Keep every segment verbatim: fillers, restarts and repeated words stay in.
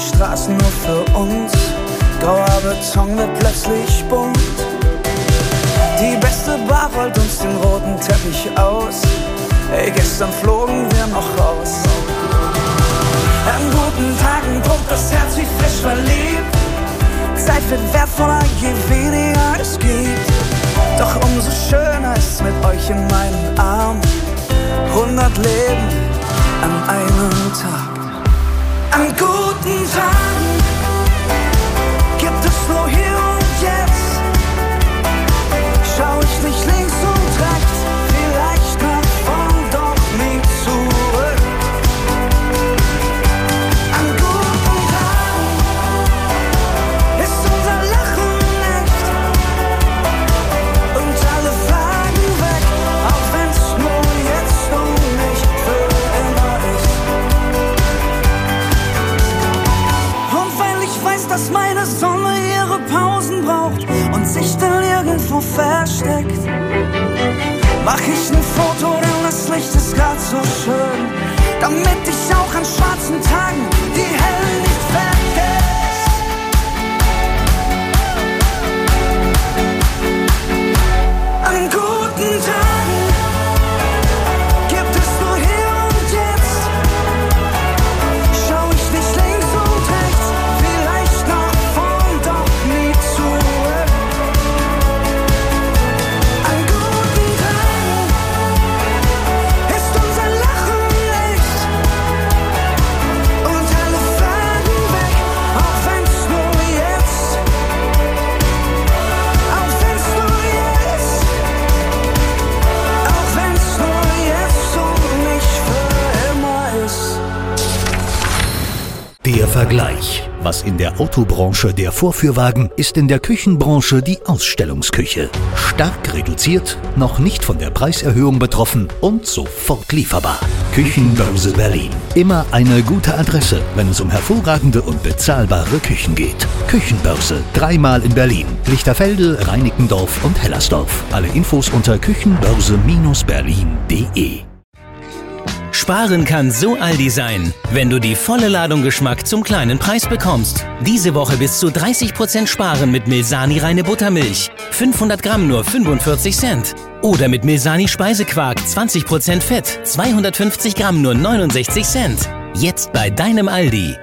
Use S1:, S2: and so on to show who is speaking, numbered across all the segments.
S1: Straßen nur für uns. Grauer Beton wird plötzlich bunt. Die beste Bar rollt uns den roten Teppich aus. Ey, gestern flogen wir noch raus. An guten Tagen pumpt das Herz wie frisch verliebt. Zeit wird wertvoller, je weniger es gibt. Doch umso schöner ist mit euch in meinen Armen. Hundert Leben an einem Tag. An guten Tagen gibt es nur hier und jetzt. Schau ich nicht links und rechts, vielleicht nach vorn, doch nie zurück. An guten Tagen ist unser Lachen echt und alle Fragen weg, auch wenn's nur jetzt und nicht für immer ist. Und weil ich weiß, dass meine Sonne ihre Pausen braucht und sich dann irgendwo versteckt, mach ich ein Foto, denn das Licht ist grad so schön, damit ich auch an schwarzen Tagen die hellen nicht vergesse. An guten Tagen gibt es nur hier und jetzt. Schau ich nicht links und rechts, vielleicht nach vorn, doch nie zurück. An guten Tagen ist unser Lachen echt und alle Fragen weg, auch wenn's nur jetzt, auch wenn's nur jetzt, auch wenn's nur jetzt und nicht für immer ist.
S2: Der Vergleich. Was in der Autobranche der Vorführwagen, ist in der Küchenbranche die Ausstellungsküche. Stark reduziert, noch nicht von der Preiserhöhung betroffen und sofort lieferbar. Küchenbörse Berlin. Immer eine gute Adresse, wenn es um hervorragende und bezahlbare Küchen geht. Küchenbörse. Dreimal in Berlin. Lichterfelde, Reinickendorf und Hellersdorf. Alle Infos unter küchenbörse berlin punkt de.
S3: Sparen kann so Aldi sein, wenn du die volle Ladung Geschmack zum kleinen Preis bekommst. Diese Woche bis zu dreißig Prozent sparen mit Milsani reine Buttermilch. fünfhundert Gramm nur fünfundvierzig Cent. Oder mit Milsani Speisequark zwanzig Prozent Fett, zweihundertfünfzig Gramm nur neunundsechzig Cent. Jetzt bei deinem Aldi.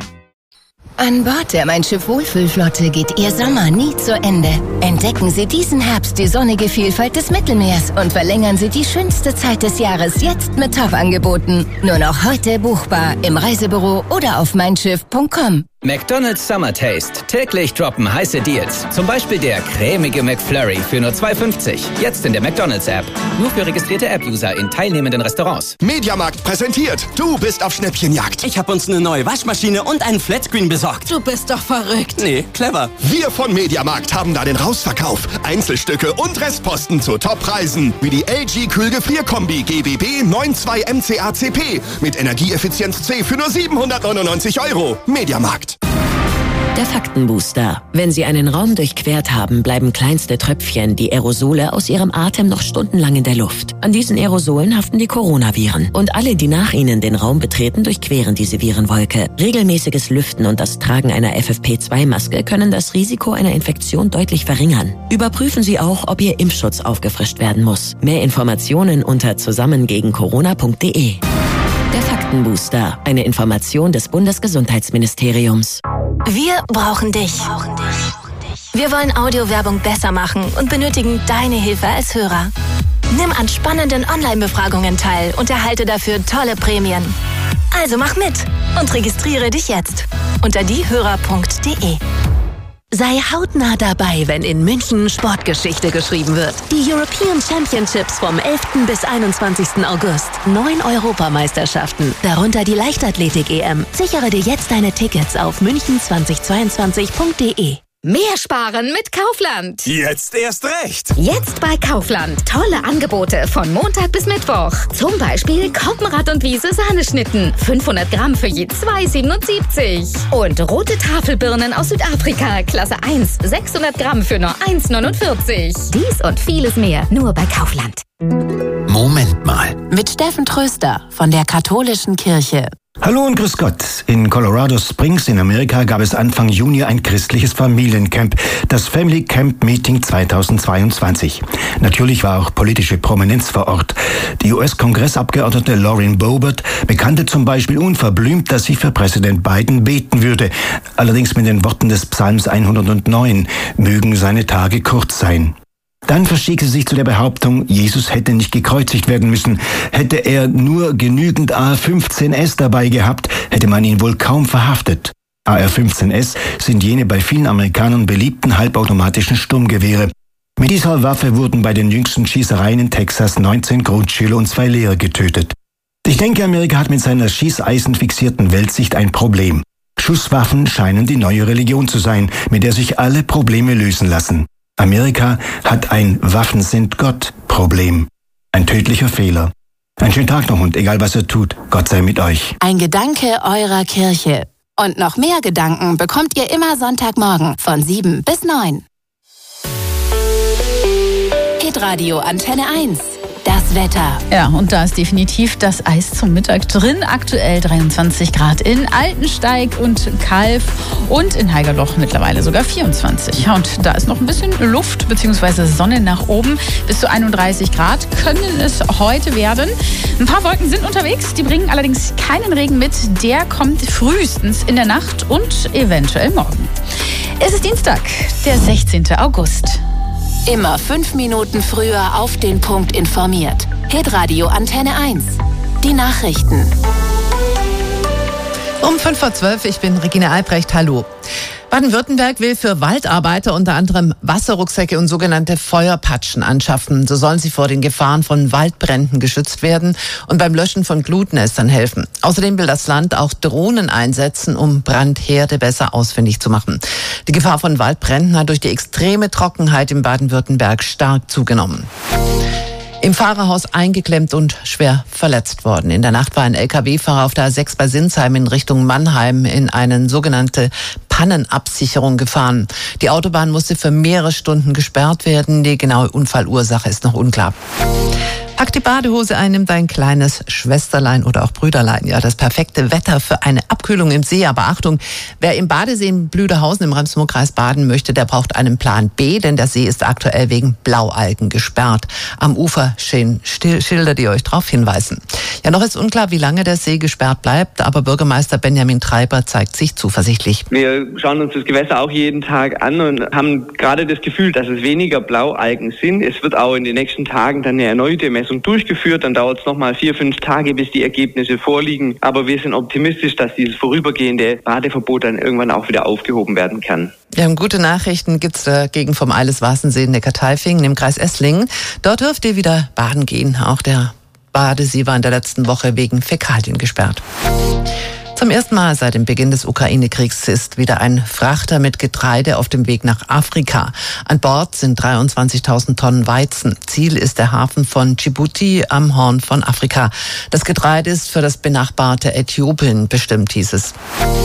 S4: An Bord der Mein Schiff Wohlfühlflotte geht Ihr Sommer nie zu Ende. Entdecken Sie diesen Herbst die sonnige Vielfalt des Mittelmeers und verlängern Sie die schönste Zeit des Jahres jetzt mit Top-Angeboten. Nur noch heute buchbar im Reisebüro oder auf mein schiff punkt com.
S5: McDonald's Summer Taste. Täglich droppen heiße Deals. Zum Beispiel der cremige McFlurry für nur zwei fünfzig. Jetzt in der McDonald's App. Nur für registrierte App-User in teilnehmenden Restaurants.
S6: Mediamarkt präsentiert. Du bist auf Schnäppchenjagd.
S7: Ich habe uns eine neue Waschmaschine und einen Flatscreen besorgt.
S4: Du bist doch verrückt.
S7: Nee, clever.
S6: Wir von Mediamarkt haben da den Rausverkauf. Einzelstücke und Restposten zu Toppreisen. Wie die L G Kühlgefrierkombi G B B neun zwei M C A C P mit Energieeffizienz C für nur siebenhundertneunundneunzig Euro. Mediamarkt.
S8: Der Faktenbooster. Wenn Sie einen Raum durchquert haben, bleiben kleinste Tröpfchen, die Aerosole, aus Ihrem Atem noch stundenlang in der Luft. An diesen Aerosolen haften die Coronaviren. Und alle, die nach Ihnen den Raum betreten, durchqueren diese Virenwolke. Regelmäßiges Lüften und das Tragen einer F F P zwei Maske können das Risiko einer Infektion deutlich verringern. Überprüfen Sie auch, ob Ihr Impfschutz aufgefrischt werden muss. Mehr Informationen unter zusammen gegen corona punkt de. Der Faktenbooster. Eine Information des Bundesgesundheitsministeriums.
S4: Wir brauchen dich. Wir wollen Audiowerbung besser machen und benötigen deine Hilfe als Hörer. Nimm an spannenden Online-Befragungen teil und erhalte dafür tolle Prämien. Also mach mit und registriere dich jetzt unter diehörer punkt de. Sei hautnah dabei, wenn in München Sportgeschichte geschrieben wird. Die European Championships vom elften bis einundzwanzigsten August. Neun Europameisterschaften, darunter die Leichtathletik-E M. Sichere dir jetzt deine Tickets auf münchen zweitausendzweiundzwanzig punkt de.
S9: Mehr sparen mit Kaufland.
S10: Jetzt erst recht.
S9: Jetzt bei Kaufland. Tolle Angebote von Montag bis Mittwoch. Zum Beispiel Koppenrad und Wiese Sahneschnitten. fünfhundert Gramm für je zwei siebenundsiebzig. Und rote Tafelbirnen aus Südafrika. Klasse eins. sechshundert Gramm für nur eins neunundvierzig. Dies und vieles mehr. Nur bei Kaufland.
S11: Moment mal.
S8: Mit Steffen Tröster von der Katholischen Kirche.
S10: Hallo und grüß Gott. In Colorado Springs in Amerika gab es Anfang Juni ein christliches Familiencamp, das Family Camp Meeting zweitausendzweiundzwanzig. Natürlich war auch politische Prominenz vor Ort. Die U S-Kongressabgeordnete Lauren Boebert bekannte zum Beispiel unverblümt, dass sie für Präsident Biden beten würde. Allerdings mit den Worten des Psalms hundertneun, mögen seine Tage kurz sein. Dann verstieg sie sich zu der Behauptung, Jesus hätte nicht gekreuzigt werden müssen. Hätte er nur genügend A R fünfzehn S dabei gehabt, hätte man ihn wohl kaum verhaftet. A R fünfzehn S sind jene bei vielen Amerikanern beliebten halbautomatischen Sturmgewehre. Mit dieser Waffe wurden bei den jüngsten Schießereien in Texas neunzehn Grundschüler und zwei Lehrer getötet. Ich denke, Amerika hat mit seiner schießeisenfixierten Weltsicht ein Problem. Schusswaffen scheinen die neue Religion zu sein, mit der sich alle Probleme lösen lassen. Amerika hat ein Waffen-sind-Gott-Problem. Ein tödlicher Fehler. Einen schönen Tag noch und egal was ihr tut, Gott sei mit euch.
S11: Ein Gedanke eurer Kirche. Und noch mehr Gedanken bekommt ihr immer Sonntagmorgen von sieben bis neun. Hitradio Antenne eins. Das Wetter.
S12: Ja, und da ist definitiv das Eis zum Mittag drin. Aktuell dreiundzwanzig Grad in Altensteig und Kalf und in Haigerloch mittlerweile sogar vierundzwanzig. Ja, und da ist noch ein bisschen Luft bzw. Sonne nach oben. Bis zu einunddreißig Grad können es heute werden. Ein paar Wolken sind unterwegs, die bringen allerdings keinen Regen mit. Der kommt frühestens in der Nacht und eventuell morgen. Es ist Dienstag, der sechzehnten August.
S11: Immer fünf Minuten früher auf den Punkt informiert. Hitradio Antenne eins. Die Nachrichten.
S13: Um fünf vor zwölf, ich bin Regina Albrecht, hallo. Baden-Württemberg will für Waldarbeiter unter anderem Wasserrucksäcke und sogenannte Feuerpatschen anschaffen. So sollen sie vor den Gefahren von Waldbränden geschützt werden und beim Löschen von Glutnestern helfen. Außerdem will das Land auch Drohnen einsetzen, um Brandherde besser ausfindig zu machen. Die Gefahr von Waldbränden hat durch die extreme Trockenheit in Baden-Württemberg stark zugenommen. Im Fahrerhaus eingeklemmt und schwer verletzt worden. In der Nacht war ein L K W-Fahrer auf der A sechs bei Sinsheim in Richtung Mannheim in eine sogenannte Pannenabsicherung gefahren. Die Autobahn musste für mehrere Stunden gesperrt werden. Die genaue Unfallursache ist noch unklar. Pack die Badehose ein, nimm dein kleines Schwesterlein oder auch Brüderlein. Ja, das perfekte Wetter für eine Abkühlung im See. Aber Achtung, wer im Badesee in Blüderhausen im Rems-Murr-Kreis baden möchte, der braucht einen Plan B, denn der See ist aktuell wegen Blaualgen gesperrt. Am Ufer stehen Schilder, die euch darauf hinweisen. Ja, noch ist unklar, wie lange der See gesperrt bleibt, aber Bürgermeister Benjamin Treiber zeigt sich zuversichtlich.
S14: Wir schauen uns das Gewässer auch jeden Tag an und haben gerade das Gefühl, dass es weniger Blaualgen sind. Es wird auch in den nächsten Tagen dann eine erneute Messung durchgeführt, dann dauert es nochmal vier, fünf Tage, bis die Ergebnisse vorliegen. Aber wir sind optimistisch, dass dieses vorübergehende Badeverbot dann irgendwann auch wieder aufgehoben werden kann.
S13: Ja, und gute Nachrichten gibt's dagegen vom Eiles-Warsensee in Neckartaifingen im Kreis Esslingen. Dort dürft ihr wieder baden gehen. Auch der Badesee war in der letzten Woche wegen Fäkalien gesperrt. Zum ersten Mal seit dem Beginn des Ukraine-Kriegs ist wieder ein Frachter mit Getreide auf dem Weg nach Afrika. An Bord sind dreiundzwanzigtausend Tonnen Weizen. Ziel ist der Hafen von Djibouti am Horn von Afrika. Das Getreide ist für das benachbarte Äthiopien bestimmt, hieß es.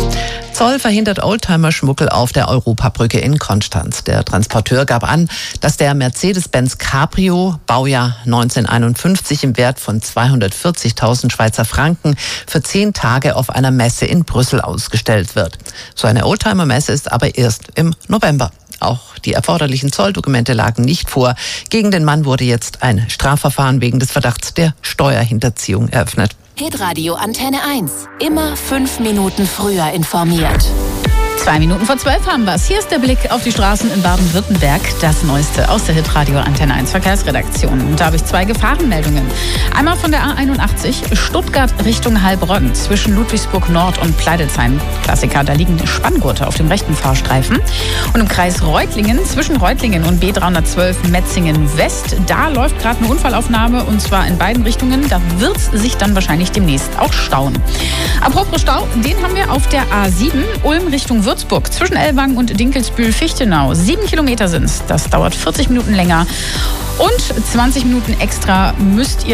S13: Zoll verhindert Oldtimer-Schmuggel auf der Europabrücke in Konstanz. Der Transporteur gab an, dass der Mercedes-Benz Cabrio, Baujahr neunzehnhunderteinundfünfzig, im Wert von zweihundertvierzigtausend Schweizer Franken für zehn Tage auf einer Messe in Brüssel ausgestellt wird. So eine Oldtimer-Messe ist aber erst im November. Auch die erforderlichen Zolldokumente lagen nicht vor. Gegen den Mann wurde jetzt ein Strafverfahren wegen des Verdachts der Steuerhinterziehung eröffnet.
S11: Hitradio Antenne eins. Immer fünf Minuten früher informiert.
S12: Zwei Minuten vor zwölf haben wir es. Hier ist der Blick auf die Straßen in Baden-Württemberg. Das Neueste aus der Hitradio Antenne eins Verkehrsredaktion. Und da habe ich zwei Gefahrenmeldungen. Einmal von der A einundachtzig, Stuttgart Richtung Heilbronn, zwischen Ludwigsburg Nord und Pleidelsheim. Klassiker, da liegen Spanngurte auf dem rechten Fahrstreifen. Und im Kreis Reutlingen, zwischen Reutlingen und B dreihundertzwölf Metzingen West, da läuft gerade eine Unfallaufnahme und zwar in beiden Richtungen. Da wird es sich dann wahrscheinlich demnächst auch stauen. Apropos Stau, den haben wir auf der A sieben, Ulm Richtung Würzburg, zwischen Ellwangen und Dinkelsbühl-Fichtenau. Sieben Kilometer sind es. Das dauert vierzig Minuten länger. Und zwanzig Minuten extra müsst ihr